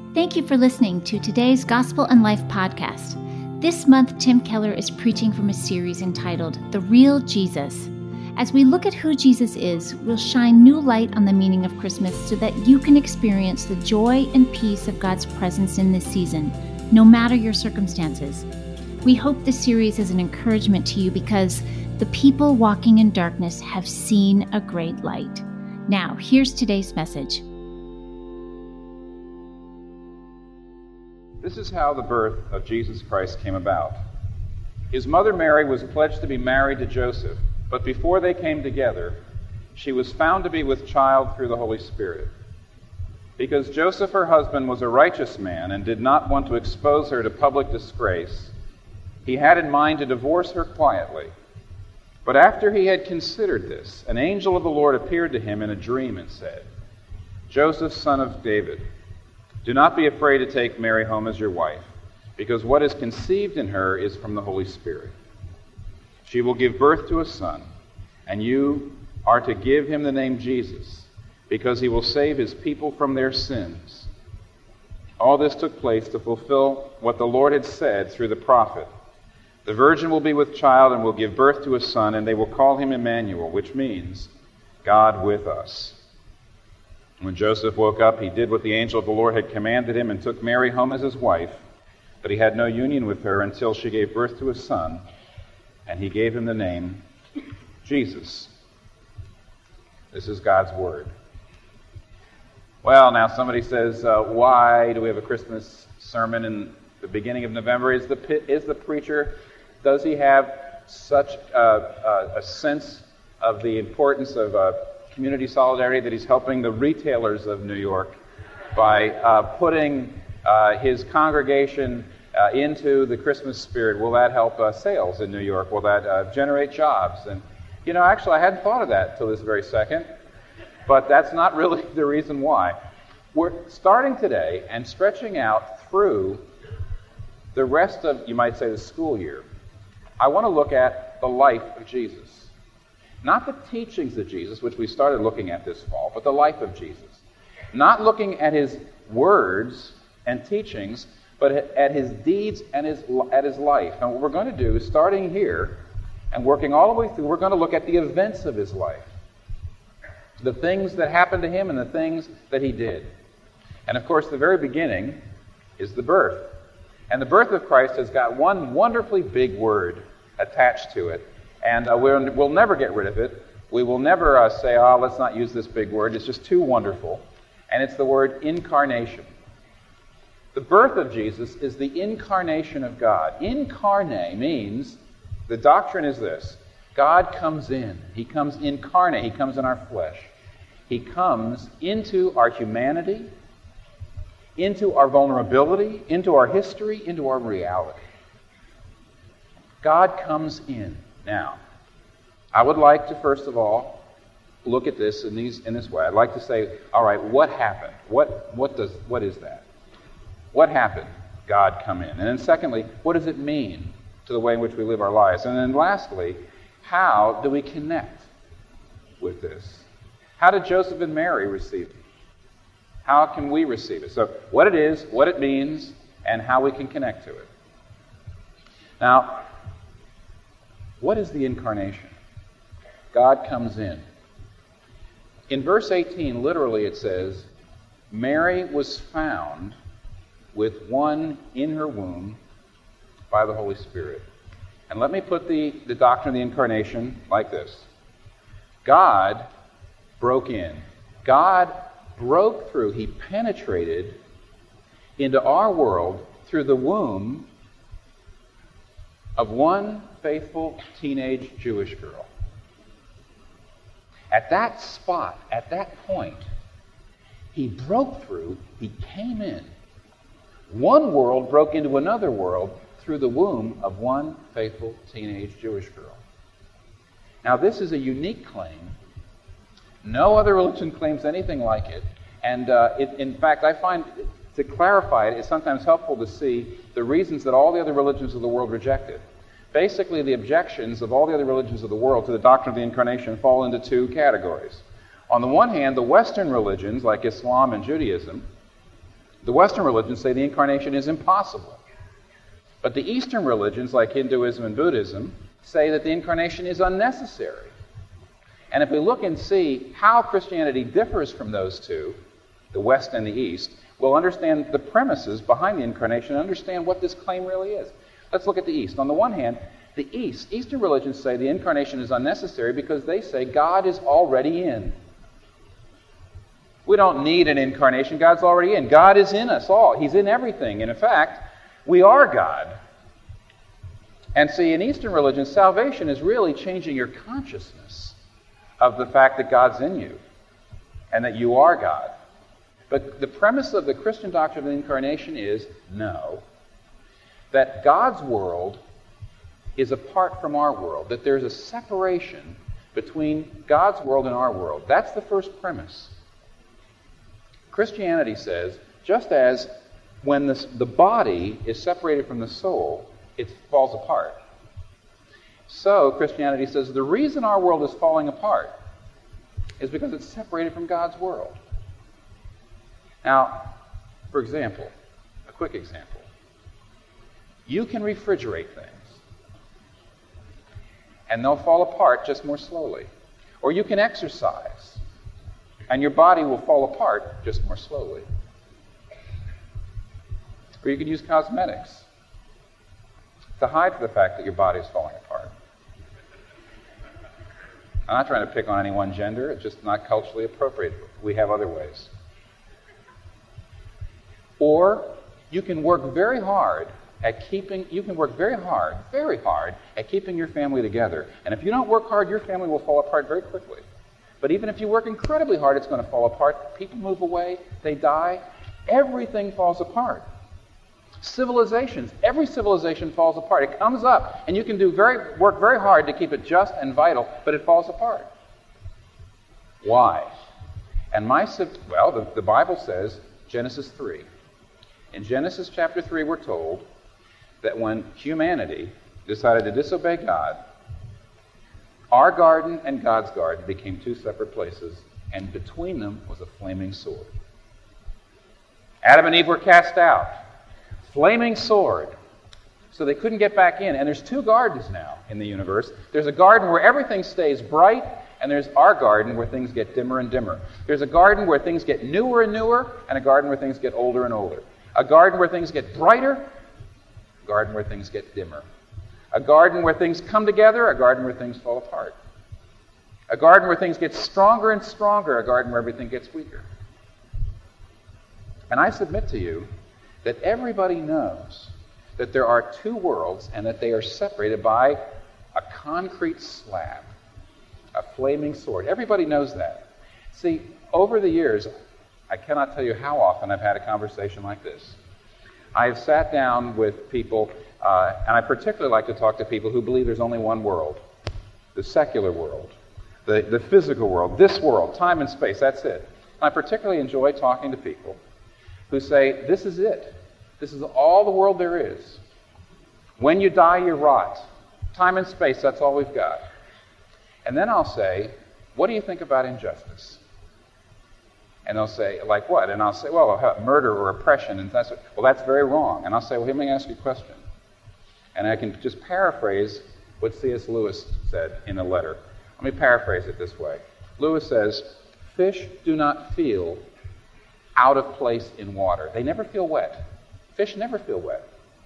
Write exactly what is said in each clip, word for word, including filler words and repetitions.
Thank you for listening to today's Gospel and Life podcast. This month, Tim Keller is preaching from a series entitled The Real Jesus. As we look at who Jesus is, we'll shine new light on the meaning of Christmas so that you can experience the joy and peace of God's presence in this season, no matter your circumstances. We hope this series is an encouragement to you because the people walking in darkness have seen a great light. Now, here's today's message. This is how the birth of Jesus Christ came about. His mother Mary was pledged to be married to Joseph, but before they came together, she was found to be with child through the Holy Spirit. Because Joseph, her husband, was a righteous man and did not want to expose her to public disgrace, he had in mind to divorce her quietly. But after he had considered this, an angel of the Lord appeared to him in a dream and said, "Joseph, son of David, do not be afraid to take Mary home as your wife, because what is conceived in her is from the Holy Spirit. She will give birth to a son, and you are to give him the name Jesus, because he will save his people from their sins." All this took place to fulfill what the Lord had said through the prophet. "The virgin will be with child and will give birth to a son, and they will call him Emmanuel," which means God with us. When Joseph woke up, he did what the angel of the Lord had commanded him and took Mary home as his wife, but he had no union with her until she gave birth to a son, and he gave him the name Jesus. This is God's Word. Well, now somebody says, uh, why do we have a Christmas sermon in the beginning of November? Is the, is the preacher, does he have such uh, uh, a sense of the importance of uh, community solidarity that he's helping the retailers of New York by uh, putting uh, his congregation uh, into the Christmas spirit? Will that help uh, sales in New York? Will that uh, generate jobs? And, you know, actually, I hadn't thought of that till this very second, but that's not really the reason why. We're starting today and stretching out through the rest of, you might say, the school year. I want to look at the life of Jesus. Not the teachings of Jesus, which we started looking at this fall, but the life of Jesus. Not looking at his words and teachings, but at his deeds and his at his life. And what we're going to do, starting here and working all the way through, we're going to look at the events of his life. The things that happened to him and the things that he did. And of course, the very beginning is the birth. And the birth of Christ has got one wonderfully big word attached to it. And uh, we'll, we'll never get rid of it. We will never uh, say, oh, let's not use this big word. It's just too wonderful. And it's the word incarnation. The birth of Jesus is the incarnation of God. Incarnate means, the doctrine is this: God comes in. He comes incarnate. He comes in our flesh. He comes into our humanity, into our vulnerability, into our history, into our reality. God comes in. Now, I would like to, first of all, look at this in these in this way. I'd like to say, all right, what happened? What what does what is that? What happened? God come in. And then secondly, what does it mean to the way in which we live our lives? And then lastly, how do we connect with this? How did Joseph and Mary receive it? How can we receive it? So what it is, what it means, and how we can connect to it. Now, what is the incarnation? God comes in. In verse eighteen, literally it says, Mary was found with one in her womb by the Holy Spirit. And let me put the, the doctrine of the incarnation like this. God broke in. God broke through. He penetrated into our world through the womb of one faithful teenage Jewish girl. At that spot, at that point, he broke through, he came in. One world broke into another world through the womb of one faithful teenage Jewish girl. Now, this is a unique claim. No other religion claims anything like it. And uh, it, in fact, I find, to clarify it, it's sometimes helpful to see the reasons that all the other religions of the world reject it. Basically, the objections of all the other religions of the world to the doctrine of the incarnation fall into two categories. On the one hand, the Western religions, like Islam and Judaism, The Western religions say the incarnation is impossible. But the Eastern religions, like Hinduism and Buddhism, say that the incarnation is unnecessary. And if we look and see how Christianity differs from those two, the West and the East, we'll understand the premises behind the incarnation and understand what this claim really is. Let's look at the East. On the one hand, the East, Eastern religions say the incarnation is unnecessary because they say God is already in. We don't need an incarnation. God's already in. God is in us all. He's in everything. And in fact, we are God. And see, in Eastern religion, salvation is really changing your consciousness of the fact that God's in you and that you are God. But the premise of the Christian doctrine of the incarnation is no, that God's world is apart from our world, that there's a separation between God's world and our world. That's the first premise. Christianity says, just as when this, the body is separated from the soul, it falls apart. So, Christianity says the reason our world is falling apart is because it's separated from God's world. Now, for example, a quick example. You can refrigerate things, and they'll fall apart just more slowly. Or you can exercise, and your body will fall apart just more slowly. Or you can use cosmetics to hide the fact that your body is falling apart. I'm not trying to pick on any one gender. It's just not culturally appropriate. We have other ways. Or you can work very hard at keeping, you can work very hard, very hard at keeping your family together. And if you don't work hard, your family will fall apart very quickly. But even if you work incredibly hard, it's going to fall apart. People move away, they die, everything falls apart. Civilizations, every civilization falls apart. It comes up, and you can do very work very hard to keep it just and vital, but it falls apart. Why? And my well, the, the Bible says Genesis three. In Genesis chapter three, we're told that when humanity decided to disobey God, our garden and God's garden became two separate places, and between them was a flaming sword. Adam and Eve were cast out. Flaming sword. So they couldn't get back in. And there's two gardens now in the universe. There's a garden where everything stays bright, and there's our garden where things get dimmer and dimmer. There's a garden where things get newer and newer, and a garden where things get older and older. A garden where things get brighter, a garden where things get dimmer. A garden where things come together, a garden where things fall apart. A garden where things get stronger and stronger, a garden where everything gets weaker. And I submit to you that everybody knows that there are two worlds and that they are separated by a concrete slab, a flaming sword. Everybody knows that. See, over the years, I cannot tell you how often I've had a conversation like this. I have sat down with people, uh, and I particularly like to talk to people who believe there's only one world, the secular world, the, the physical world, this world, time and space, that's it. And I particularly enjoy talking to people who say, this is it. This is all the world there is. When you die, you rot. Time and space, that's all we've got. And then I'll say, what do you think about injustice? And they'll say, like what? And I'll say, well, murder or oppression. And that's what, well, that's very wrong. And I'll say, well, let me ask you a question. And I can just paraphrase what C S Lewis said in a letter. Let me paraphrase it this way. Lewis says, fish do not feel out of place in water. They never feel wet. Fish never feel wet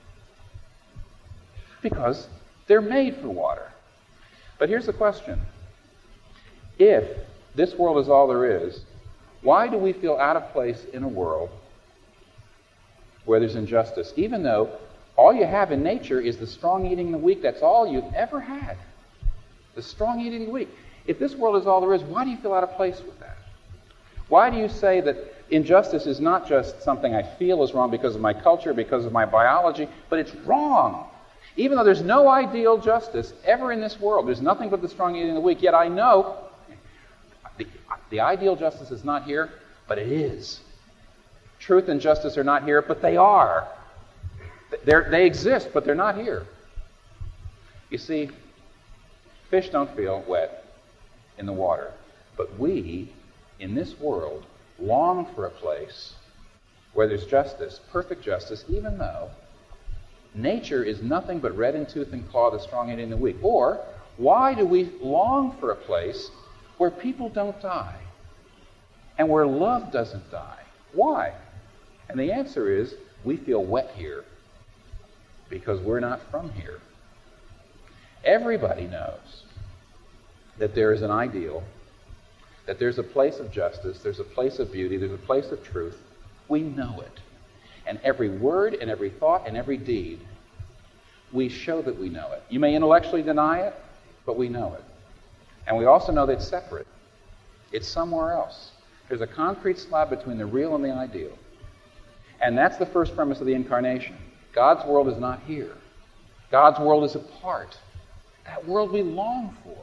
because they're made for water. But here's the question. If this world is all there is, why do we feel out of place in a world where there's injustice? Even though all you have in nature is the strong eating the weak. That's all you've ever had. The strong eating the weak. If this world is all there is, why do you feel out of place with that? Why do you say that injustice is not just something I feel is wrong because of my culture, because of my biology, but it's wrong? Even though there's no ideal justice ever in this world, there's nothing but the strong eating the weak, yet I know the, the ideal justice is not here, but it is. Truth and justice are not here, but they are. They're, they exist, but they're not here. You see, fish don't feel wet in the water, but we, in this world, long for a place where there's justice, perfect justice, even though nature is nothing but red in tooth and claw, the strong hating the weak? Or why do we long for a place where people don't die and where love doesn't die? Why? And the answer is, we feel wet here because we're not from here. Everybody knows that there is an ideal, that there's a place of justice, there's a place of beauty, there's a place of truth. We know it. And every word and every thought and every deed, we show that we know it. You may intellectually deny it, but we know it. And we also know that it's separate. It's somewhere else. There's a concrete slab between the real and the ideal. And that's the first premise of the incarnation. God's world is not here. God's world is apart. That world we long for.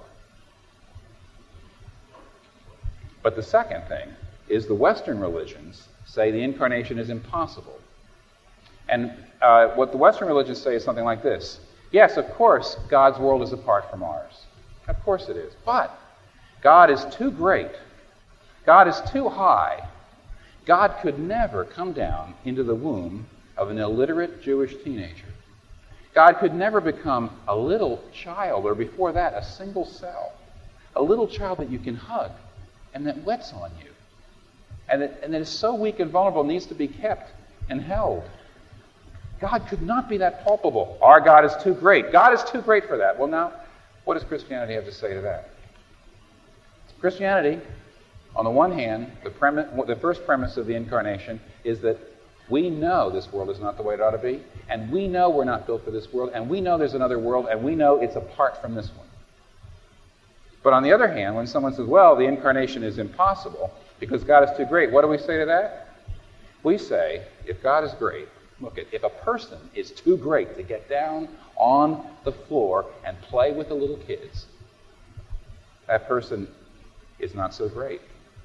But the second thing is the Western religions say the incarnation is impossible. And uh, what the Western religions say is something like this. Yes, of course, God's world is apart from ours. Of course it is. But God is too great. God is too high. God could never come down into the womb of an illiterate Jewish teenager. God could never become a little child, or before that, a single cell. A little child that you can hug and that wets on you. And that, and that is so weak and vulnerable, needs to be kept and held. God could not be that palpable. Our God is too great. God is too great for that. Well, now, what does Christianity have to say to that? Christianity, on the one hand, the, premise, the first premise of the incarnation is that we know this world is not the way it ought to be, and we know we're not built for this world, and we know there's another world, and we know it's apart from this one. But on the other hand, when someone says, well, the incarnation is impossible because God is too great, what do we say to that? We say, if God is great, look, if a person is too great to get down on the floor and play with the little kids, that person is not so great.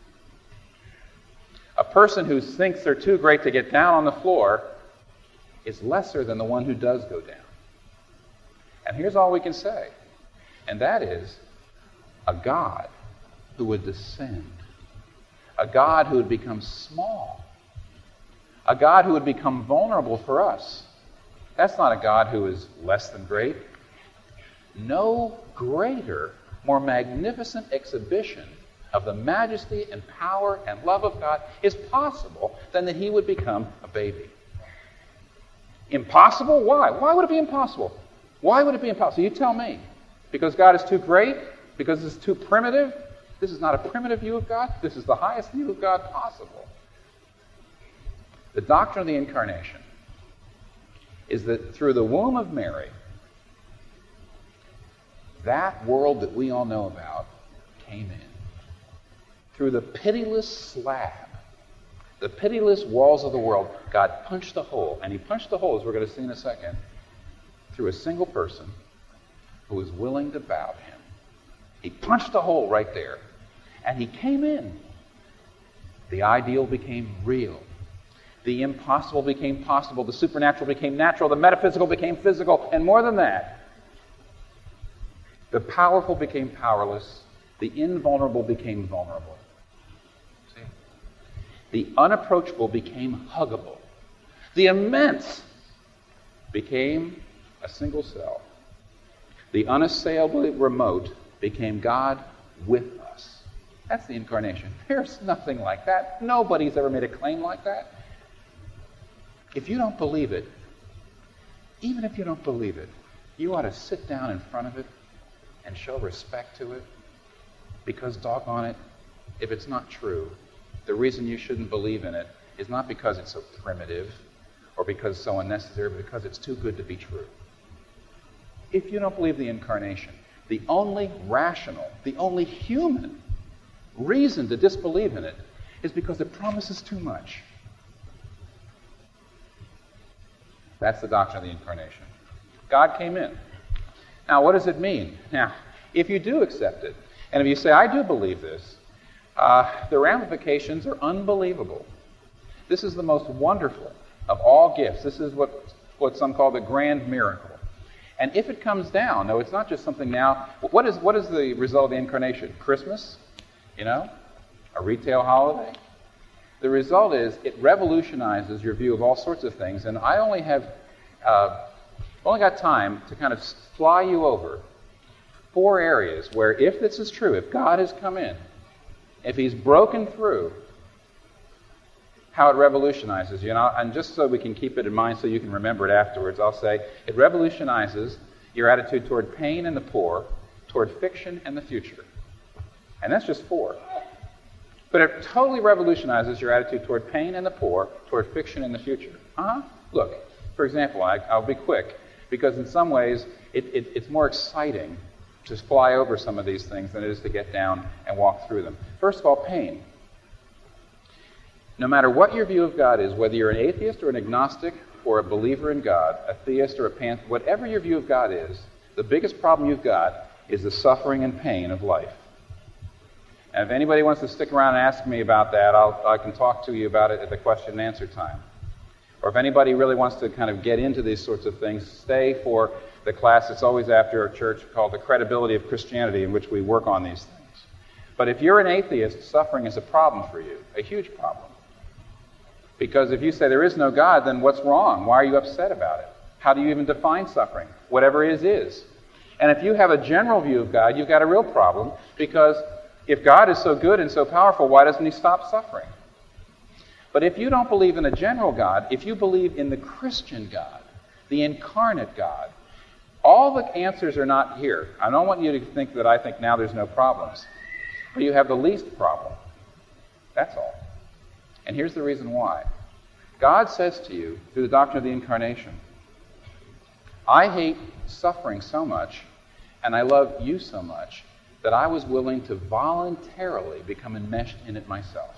A person who thinks they're too great to get down on the floor is lesser than the one who does go down. And here's all we can say, and that is a God who would descend, a God who would become small, a God who would become vulnerable for us. That's not a God who is less than great. No greater, more magnificent exhibition of the majesty and power and love of God is possible than that he would become a baby. Impossible? Why? Why would it be impossible? Why would it be impossible? You tell me. Because God is too great? Because it's too primitive? This is not a primitive view of God. This is the highest view of God possible. The doctrine of the incarnation is that through the womb of Mary, that world that we all know about came in. Through the pitiless slab, the pitiless walls of the world, God punched a hole. And he punched the hole, as we're going to see in a second, through a single person who was willing to bow to him. He punched a hole right there. And he came in. The ideal became real. The impossible became possible. The supernatural became natural. The metaphysical became physical. And more than that, the powerful became powerless. The invulnerable became vulnerable. See? The unapproachable became huggable. The immense became a single cell. The unassailably remote became God with us. That's the incarnation. There's nothing like that. Nobody's ever made a claim like that. If you don't believe it, even if you don't believe it, you ought to sit down in front of it and show respect to it. Because, doggone it, if it's not true, the reason you shouldn't believe in it is not because it's so primitive or because it's so unnecessary, but because it's too good to be true. If you don't believe the incarnation, the only rational, the only human reason to disbelieve in it is because it promises too much. That's the doctrine of the incarnation. God came in. Now, what does it mean? Now, if you do accept it, and if you say, I do believe this, uh, the ramifications are unbelievable. This is the most wonderful of all gifts. This is what, what some call the grand miracle. And if it comes down, no, it's not just something now. What is, what is the result of the incarnation? Christmas? You know? A retail holiday? the result is it revolutionizes your view of all sorts of things. And I only have uh, only got time to kind of fly you over four areas where, if this is true, if God has come in, if he's broken through, how it revolutionizes you. And, I'll, and just so we can keep it in mind so you can remember it afterwards, I'll say it revolutionizes your attitude toward pain and the poor, toward fiction and the future. And that's just four. But it totally revolutionizes your attitude toward pain and the poor, toward fiction and the future. Uh-huh. Look, for example, I, I'll be quick, because in some ways it, it, it's more exciting to fly over some of these things than it is to get down and walk through them. First of all, pain. No matter what your view of God is, whether you're an atheist or an agnostic or a believer in God, a theist or a pantheist, whatever your view of God is, the biggest problem you've got is the suffering and pain of life. And if anybody wants to stick around and ask me about that, I'll, I can talk to you about it at the question and answer time. Or if anybody really wants to kind of get into these sorts of things, stay for the class that's always after our church called The Credibility of Christianity, in which we work on these things. But if you're an atheist, suffering is a problem for you, a huge problem. Because if you say there is no God, then what's wrong? Why are you upset about it? How do you even define suffering? Whatever is, is. And if you have a general view of God, you've got a real problem, because if God is so good and so powerful, why doesn't he stop suffering? But if you don't believe in a general God, if you believe in the Christian God, the incarnate God, all the answers are not here. I don't want you to think that I think now there's no problems. But you have the least problem. That's all. And here's the reason why. God says to you, through the doctrine of the Incarnation, I hate suffering so much, and I love you so much, that I was willing to voluntarily become enmeshed in it myself.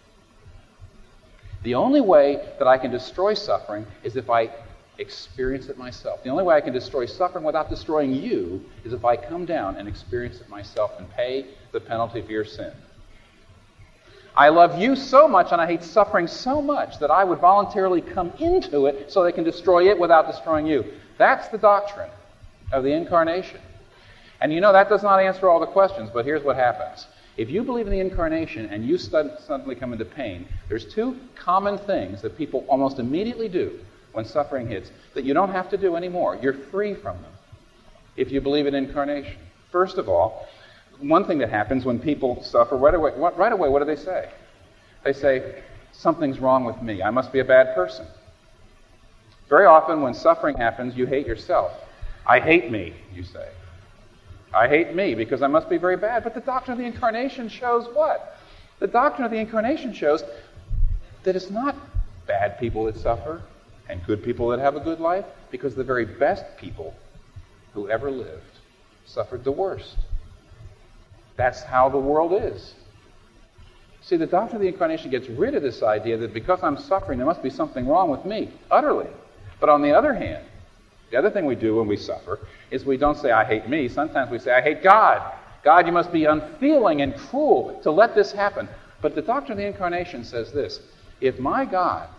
The only way that I can destroy suffering is if I experience it myself. The only way I can destroy suffering without destroying you is if I come down and experience it myself and pay the penalty for your sin. I love you so much and I hate suffering so much that I would voluntarily come into it so they can destroy it without destroying you. That's the doctrine of the Incarnation. And you know, that does not answer all the questions, but here's what happens. If you believe in the Incarnation and you suddenly come into pain, there's two common things that people almost immediately do when suffering hits that you don't have to do anymore. You're free from them if you believe in Incarnation. First of all, one thing that happens when people suffer, right away, what, right away, what do they say? They say, something's wrong with me. I must be a bad person. Very often when suffering happens, you hate yourself. I hate me, you say. I hate me because I must be very bad. But the doctrine of the Incarnation shows what? The doctrine of the Incarnation shows that it's not bad people that suffer and good people that have a good life, because the very best people who ever lived suffered the worst. That's how the world is. See, the doctrine of the Incarnation gets rid of this idea that because I'm suffering, there must be something wrong with me, utterly. But on the other hand, the other thing we do when we suffer is we don't say, I hate me. Sometimes we say, I hate God. God, you must be unfeeling and cruel to let this happen. But the doctrine of the Incarnation says this: if my God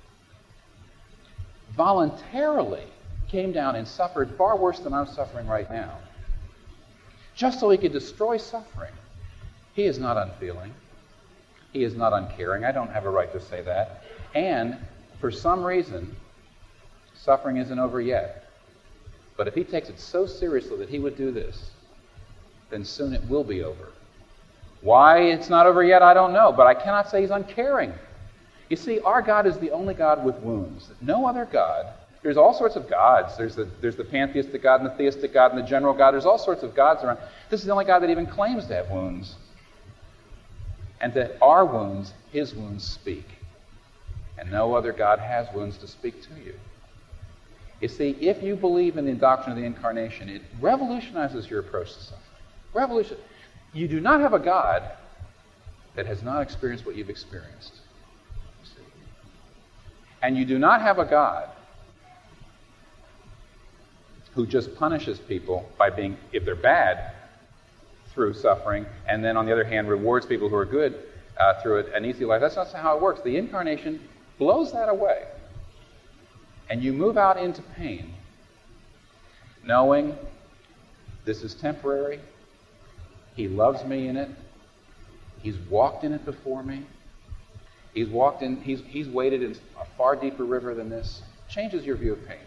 voluntarily came down and suffered far worse than I'm suffering right now, just so he could destroy suffering, he is not unfeeling. He is not uncaring. I don't have a right to say that. And for some reason, suffering isn't over yet. But if he takes it so seriously that he would do this, then soon it will be over. Why it's not over yet, I don't know, but I cannot say he's uncaring. You see, our God is the only God with wounds. No other God. There's all sorts of gods. There's the, there's the pantheistic God and the theistic God and the general God. There's all sorts of gods around. This is the only God that even claims to have wounds. And that our wounds, his wounds speak. And no other God has wounds to speak to you. You see, if you believe in the doctrine of the Incarnation, it revolutionizes your approach to suffering. Revolution. You do not have a God that has not experienced what you've experienced. You see. And you do not have a God who just punishes people by being, if they're bad, through suffering, and then on the other hand rewards people who are good uh, through an easy life. That's not how it works. The Incarnation blows that away. And you move out into pain, knowing this is temporary. He loves me in it. He's walked in it before me. He's walked in, he's, he's waded in a far deeper river than this. Changes your view of pain.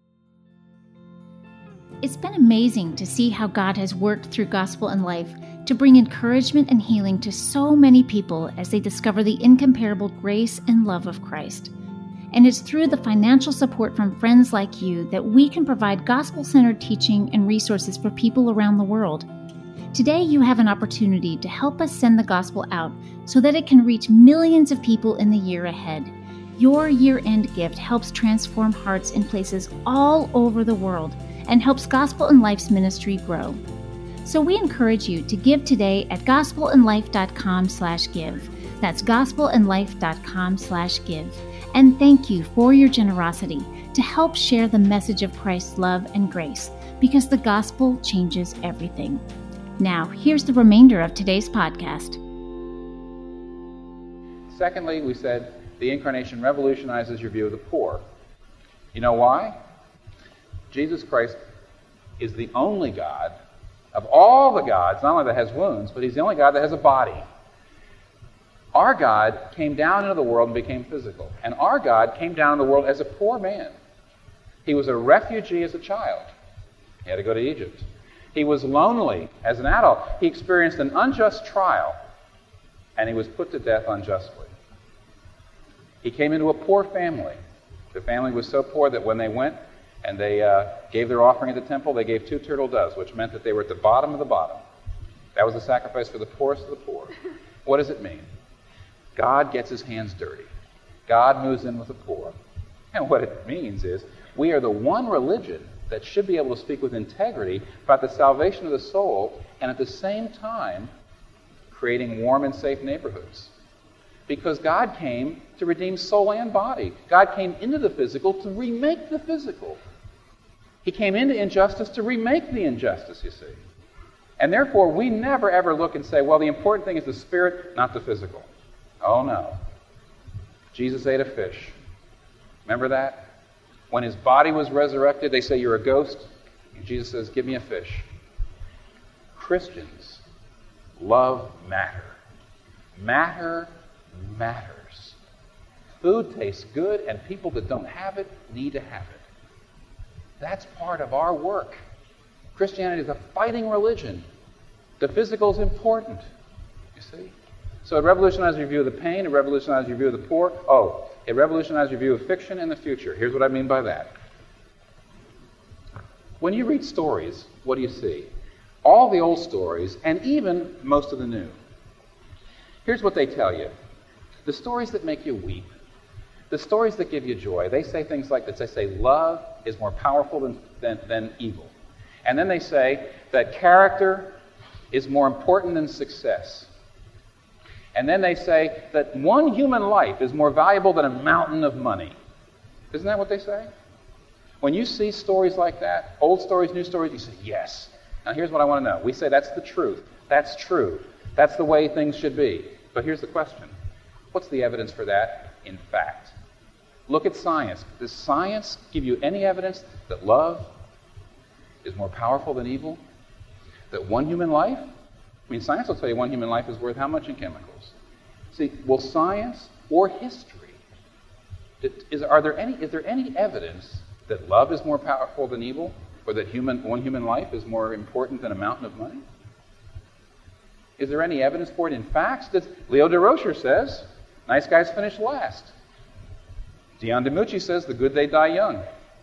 It's been amazing to see how God has worked through Gospel and Life to bring encouragement and healing to so many people as they discover the incomparable grace and love of Christ. And it's through the financial support from friends like you that we can provide gospel-centered teaching and resources for people around the world. Today you have an opportunity to help us send the gospel out so that it can reach millions of people in the year ahead. Your year-end gift helps transform hearts in places all over the world and helps Gospel and Life's ministry grow. So we encourage you to give today at gospelandlife.com slash give. That's gospelandlife.com slash give. And thank you for your generosity to help share the message of Christ's love and grace, because the gospel changes everything. Now, here's the remainder of today's podcast. Secondly, we said the incarnation revolutionizes your view of the poor. You know why? Jesus Christ is the only God of all the gods, not only that has wounds, but he's the only God that has a body. Our God came down into the world and became physical. And our God came down into the world as a poor man. He was a refugee as a child. He had to go to Egypt. He was lonely as an adult. He experienced an unjust trial, and he was put to death unjustly. He came into a poor family. The family was so poor that when they went and they uh, gave their offering at the temple, they gave two turtle doves, which meant that they were at the bottom of the bottom. That was a sacrifice for the poorest of the poor. What does it mean? God gets his hands dirty. God moves in with the poor. And what it means is we are the one religion that should be able to speak with integrity about the salvation of the soul and at the same time creating warm and safe neighborhoods. Because God came to redeem soul and body. God came into the physical to remake the physical. He came into injustice to remake the injustice, you see. And therefore, we never ever look and say, well, the important thing is the spirit, not the physical. Oh, no. Jesus ate a fish. Remember that? When his body was resurrected, they say, you're a ghost. And Jesus says, give me a fish. Christians love matter. Matter matters. Food tastes good, and people that don't have it need to have it. That's part of our work. Christianity is a fighting religion. The physical is important, you see. So it revolutionized your view of the pain, it revolutionized your view of the poor. Oh, it revolutionized your view of fiction and the future. Here's what I mean by that. When you read stories, what do you see? All the old stories, and even most of the new. Here's what they tell you. The stories that make you weep, the stories that give you joy, they say things like this. They say love is more powerful than, than, than evil. And then they say that character is more important than success. And then they say that one human life is more valuable than a mountain of money. Isn't that what they say? When you see stories like that, old stories, new stories, you say, yes. Now here's what I want to know. We say that's the truth. That's true. That's the way things should be. But here's the question. What's the evidence for that in fact? Look at science. Does science give you any evidence that love is more powerful than evil? That one human life? I mean, science will tell you one human life is worth how much in chemicals? See, will science or history, is, are there any, is there any evidence that love is more powerful than evil? Or that human, one human life is more important than a mountain of money? Is there any evidence for it in facts? Does, Leo DeRocher says, nice guys finish last. Dion DiMucci says, the good they die young.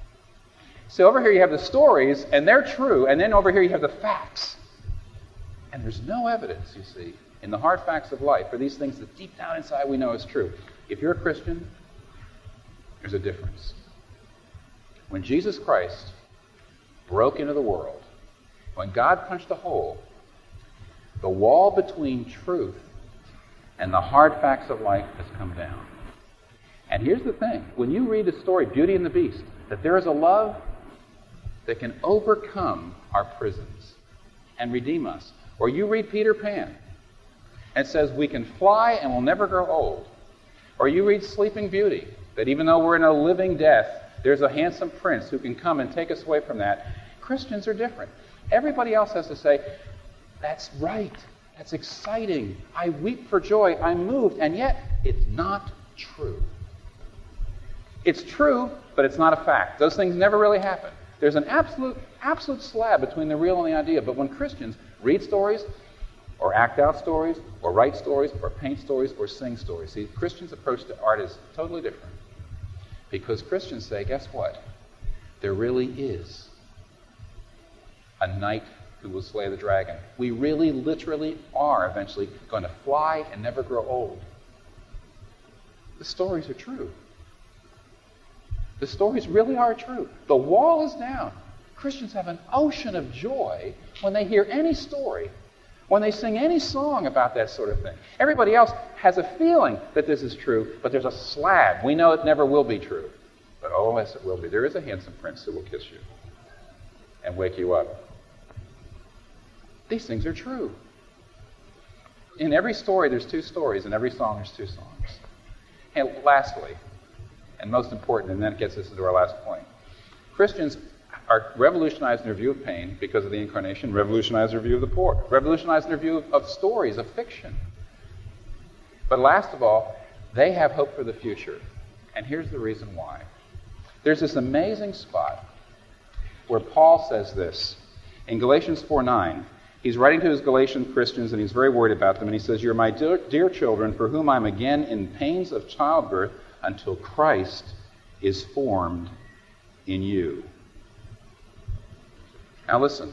So over here you have the stories, and they're true, and then over here you have the facts. And there's no evidence, you see, in the hard facts of life for these things that deep down inside we know is true. If you're a Christian, there's a difference. When Jesus Christ broke into the world, when God punched a hole, the wall between truth and the hard facts of life has come down. And here's the thing. When you read the story, Beauty and the Beast, that there is a love that can overcome our prisons and redeem us. Or you read Peter Pan, and it says we can fly and we'll never grow old. Or you read Sleeping Beauty, that even though we're in a living death, there's a handsome prince who can come and take us away from that. Christians are different. Everybody else has to say, that's right. That's exciting. I weep for joy. I'm moved. And yet, it's not true. It's true, but it's not a fact. Those things never really happen. There's an absolute, absolute slab between the real and the idea. But when Christians read stories, or act out stories, or write stories, or paint stories, or sing stories, see, Christians' approach to art is totally different. Because Christians say, guess what? There really is a knight who will slay the dragon. We really, literally are eventually going to fly and never grow old. The stories are true. The stories really are true. The wall is down. Christians have an ocean of joy when they hear any story, when they sing any song about that sort of thing. Everybody else has a feeling that this is true, but there's a slab. We know it never will be true. But oh, yes, it will be. There is a handsome prince who will kiss you and wake you up. These things are true. In every story, there's two stories. In every song, there's two songs. And lastly, and most important, and then it gets us into our last point, Christians are revolutionized in their view of pain because of the incarnation, revolutionized their view of the poor, revolutionized their view of, of stories, of fiction. But last of all, they have hope for the future. And here's the reason why. There's this amazing spot where Paul says this. In Galatians four nine, he's writing to his Galatian Christians, and he's very worried about them, and he says, "You're my dear, dear children, for whom I'm again in pains of childbirth until Christ is formed in you." Now listen.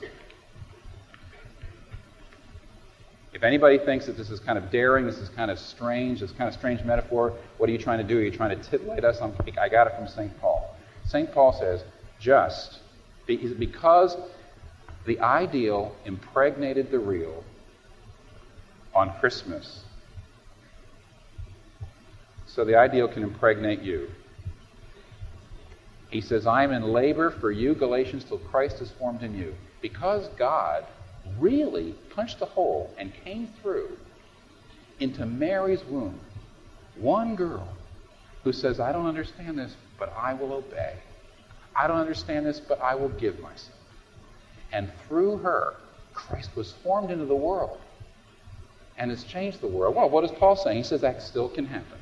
If anybody thinks that this is kind of daring, this is kind of strange, this kind of strange metaphor, what are you trying to do? Are you trying to titillate us? I'm, I got it from Saint Paul. Saint Paul says, just because the ideal impregnated the real on Christmas, so the ideal can impregnate you. He says, I am in labor for you, Galatians, till Christ is formed in you. Because God really punched a hole and came through into Mary's womb, one girl who says, I don't understand this, but I will obey. I don't understand this, but I will give myself. And through her, Christ was formed into the world and has changed the world. Well, what is Paul saying? He says that still can happen.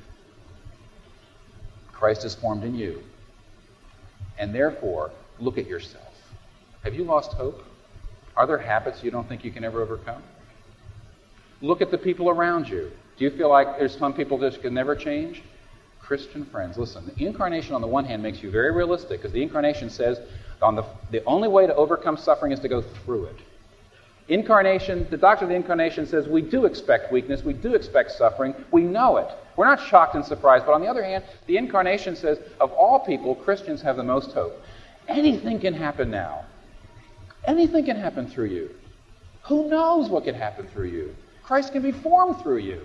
Christ is formed in you. And therefore, look at yourself. Have you lost hope? Are there habits you don't think you can ever overcome? Look at the people around you. Do you feel like there's some people that can never change? Christian friends, listen, the incarnation on the one hand makes you very realistic, because the incarnation says on the, the only way to overcome suffering is to go through it. Incarnation, the doctrine of the incarnation says we do expect weakness, we do expect suffering, we know it. We're not shocked and surprised, but on the other hand, the incarnation says of all people, Christians have the most hope. Anything can happen now. Anything can happen through you. Who knows what can happen through you? Christ can be formed through you.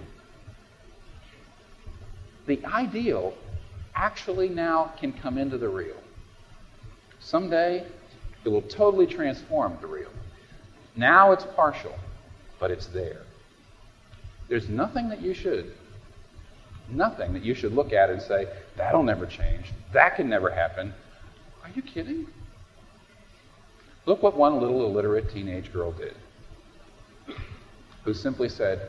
The ideal actually now can come into the real. Someday, it will totally transform the real. Now it's partial, but it's there. There's nothing that you should, nothing that you should look at and say, that'll never change. That can never happen. Are you kidding? Look what one little illiterate teenage girl did, who simply said,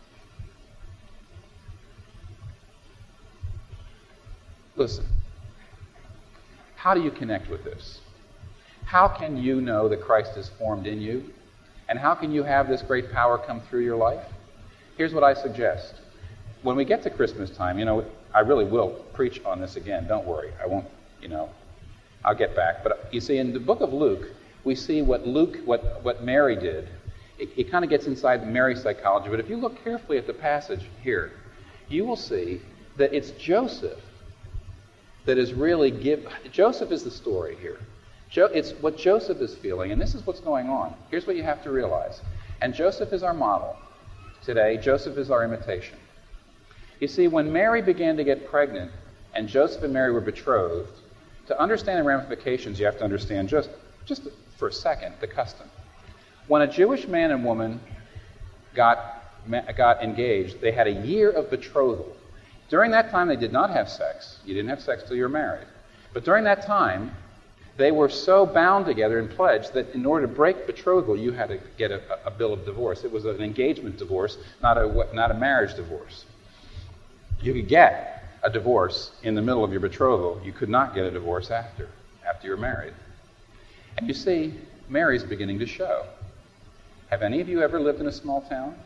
listen, how do you connect with this? How can you know that Christ is formed in you? And how can you have this great power come through your life? Here's what I suggest. When we get to Christmas time, you know, I really will preach on this again. Don't worry. I won't, you know, I'll get back. But you see, in the book of Luke, we see what Luke, what, what Mary did. It, it kind of gets inside the Mary psychology. But if you look carefully at the passage here, you will see that it's Joseph that is really give. Joseph is the story here. Jo- it's what Joseph is feeling, and this is what's going on. Here's what you have to realize. And Joseph is our model today. Joseph is our imitation. You see, when Mary began to get pregnant, and Joseph and Mary were betrothed, to understand the ramifications, you have to understand just, just for a second the custom. When a Jewish man and woman got, got engaged, they had a year of betrothal. During that time, they did not have sex. You didn't have sex till you were married. But during that time, They were so bound together and pledged that in order to break betrothal, you had to get a, a bill of divorce. It was an engagement divorce, not a, not a marriage divorce. You could get a divorce in the middle of your betrothal. You could not get a divorce after, after you were married. And you see, Mary's beginning to show. Have any of you ever lived in a small town?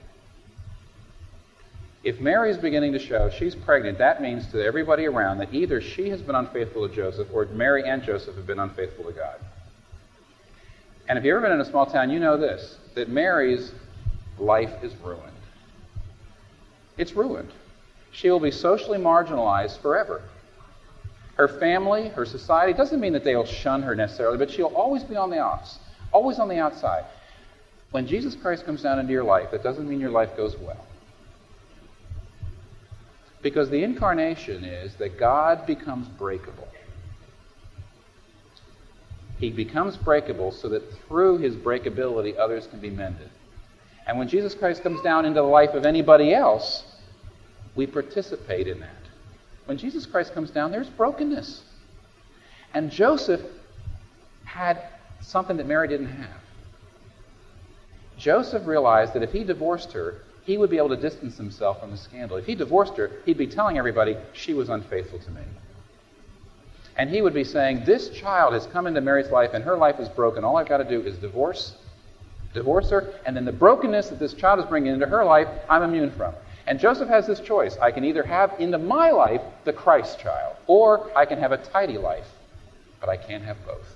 If Mary's beginning to show, she's pregnant, that means to everybody around that either she has been unfaithful to Joseph or Mary and Joseph have been unfaithful to God. And if you've ever been in a small town, you know this, that Mary's life is ruined. It's ruined. She will be socially marginalized forever. Her family, her society, doesn't mean that they'll shun her necessarily, but she'll always be on the outs, always on the outside. When Jesus Christ comes down into your life, that doesn't mean your life goes well. Because the incarnation is that God becomes breakable. He becomes breakable so that through his breakability, others can be mended. And when Jesus Christ comes down into the life of anybody else, we participate in that. When Jesus Christ comes down, there's brokenness. And Joseph had something that Mary didn't have. Joseph realized that if he divorced her, he would be able to distance himself from the scandal. If he divorced her, he'd be telling everybody she was unfaithful to me. And he would be saying, this child has come into Mary's life and her life is broken. All I've got to do is divorce, divorce her, and then the brokenness that this child is bringing into her life, I'm immune from. And Joseph has this choice. I can either have into my life the Christ child, or I can have a tidy life, but I can't have both.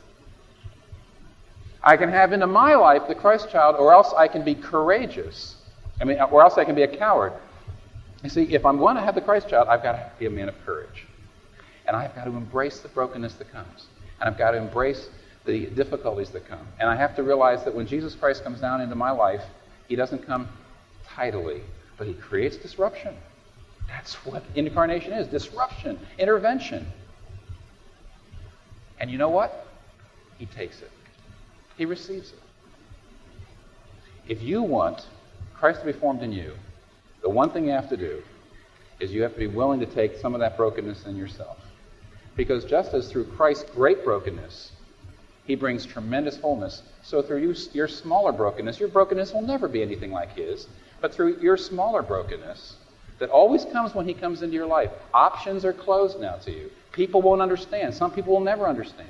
I can have into my life the Christ child, or else I can be courageous. I mean, or else I can be a coward. You see, if I'm going to have the Christ child, I've got to be a man of courage. And I've got to embrace the brokenness that comes. And I've got to embrace the difficulties that come. And I have to realize that when Jesus Christ comes down into my life, he doesn't come tidily, but he creates disruption. That's what incarnation is, disruption, intervention. And you know what? He takes it. He receives it. If you want Christ to be formed in you, the one thing you have to do is you have to be willing to take some of that brokenness in yourself. Because just as through Christ's great brokenness, he brings tremendous wholeness, so through you, your smaller brokenness, your brokenness will never be anything like his, but through your smaller brokenness, that always comes when he comes into your life. Options are closed now to you. People won't understand. Some people will never understand.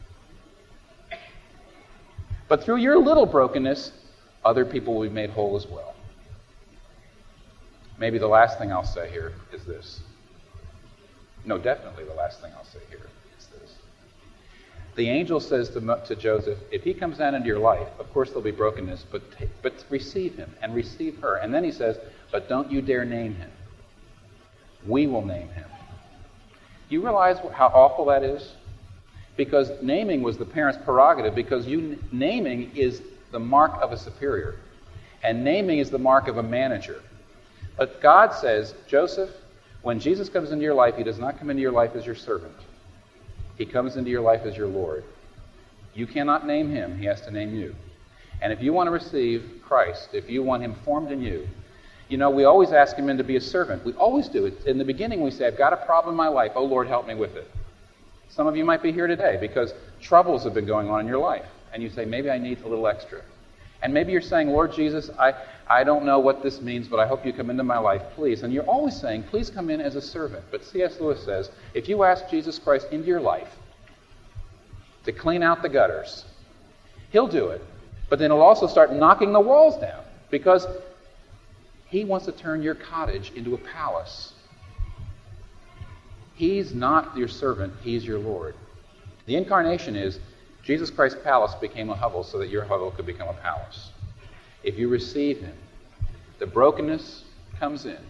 But through your little brokenness, other people will be made whole as well. Maybe the last thing I'll say here is this. No, definitely the last thing I'll say here is this. The angel says to, to Joseph, if he comes down into your life, of course there'll be brokenness, but, but receive him and receive her. And then he says, but don't you dare name him. We will name him. You realize how awful that is? Because naming was the parent's prerogative, because you naming is the mark of a superior. And naming is the mark of a manager. But God says, Joseph, when Jesus comes into your life, he does not come into your life as your servant. He comes into your life as your Lord. You cannot name him. He has to name you. And if you want to receive Christ, if you want him formed in you, you know, we always ask him in to be a servant. We always do it. In the beginning, we say, I've got a problem in my life. Oh, Lord, help me with it. Some of you might be here today because troubles have been going on in your life. And you say, maybe I need a little extra. And maybe you're saying, Lord Jesus, I, I don't know what this means, but I hope you come into my life, please. And you're always saying, please come in as a servant. But C S Lewis says, if you ask Jesus Christ into your life to clean out the gutters, he'll do it. But then he'll also start knocking the walls down, because he wants to turn your cottage into a palace. He's not your servant, he's your Lord. The incarnation is Jesus Christ's palace became a hovel so that your hovel could become a palace. If you receive him, the brokenness comes in,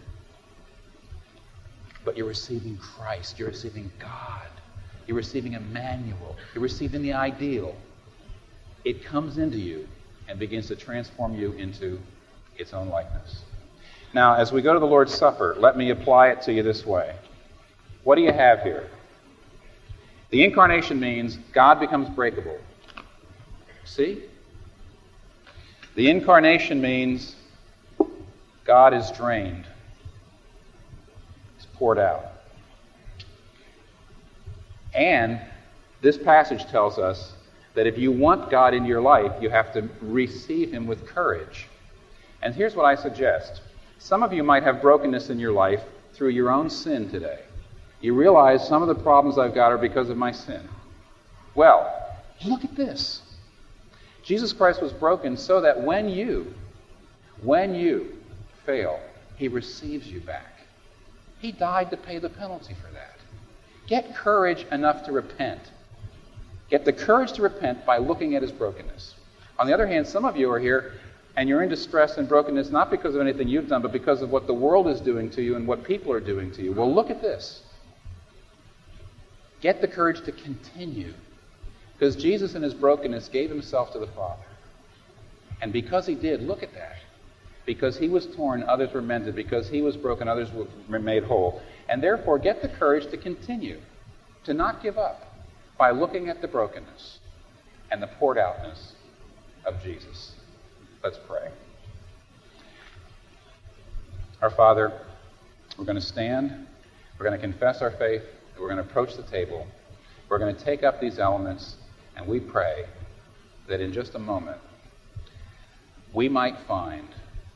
but you're receiving Christ, you're receiving God, you're receiving Emmanuel, you're receiving the ideal. It comes into you and begins to transform you into its own likeness. Now, as we go to the Lord's Supper, let me apply it to you this way. What do you have here? The incarnation means God becomes breakable. See? The incarnation means God is drained. He's poured out. And This passage tells us that if you want God in your life, you have to receive him with courage. And here's what I suggest. Some of you might have brokenness in your life through your own sin today. You realize some of the problems I've got are because of my sin. Well, look at this. Jesus Christ was broken so that when you, when you fail, he receives you back. He died to pay the penalty for that. Get courage enough to repent. Get the courage to repent by looking at his brokenness. On the other hand, some of you are here and you're in distress and brokenness not because of anything you've done, but because of what the world is doing to you and what people are doing to you. Well, look at this. Get the courage to continue. Because Jesus in his brokenness gave himself to the Father. And because he did, look at that. Because he was torn, others were mended. Because he was broken, others were made whole. And therefore, get the courage to continue, to not give up, by looking at the brokenness and the poured outness of Jesus. Let's pray. Our Father, we're going to stand, we're going to confess our faith, and we're going to approach the table. We're going to take up these elements, and we pray that in just a moment, we might find,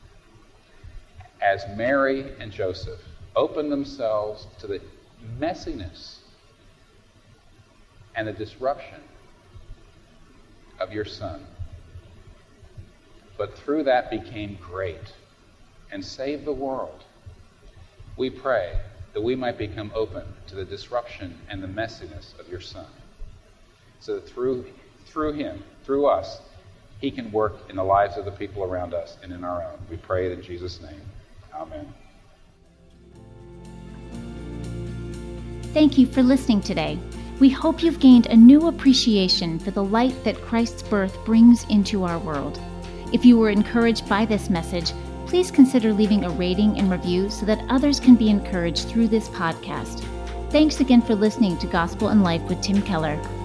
as Mary and Joseph open themselves to the messiness and the disruption of your Son, but through that became great and saved the world. We pray that we might become open to the disruption and the messiness of your Son, so that through, through him, through us, he can work in the lives of the people around us and in our own. We pray it in Jesus' name. Amen. Thank you for listening today. We hope you've gained a new appreciation for the light that Christ's birth brings into our world. If you were encouraged by this message, please consider leaving a rating and review so that others can be encouraged through this podcast. Thanks again for listening to Gospel and Life with Tim Keller.